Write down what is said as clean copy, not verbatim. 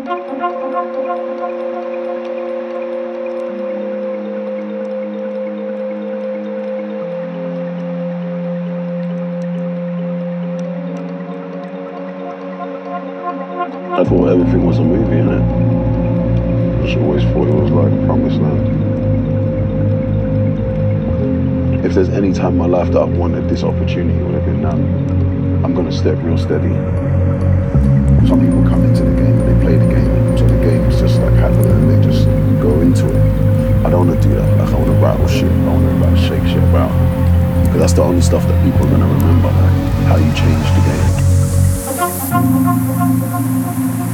I thought everything was a movie, innit? I just always thought it was like Promised Land. If there's any time in my life that I've wanted this opportunity, it would have been now. I'm gonna step real steady. Some people come into the game and they play the game, so the game's just like happening and they just go into it. I don't wanna do that. Like I wanna rattle shit. I wanna like shake shit about. Because that's the only stuff that people are gonna remember, like how you changed the game.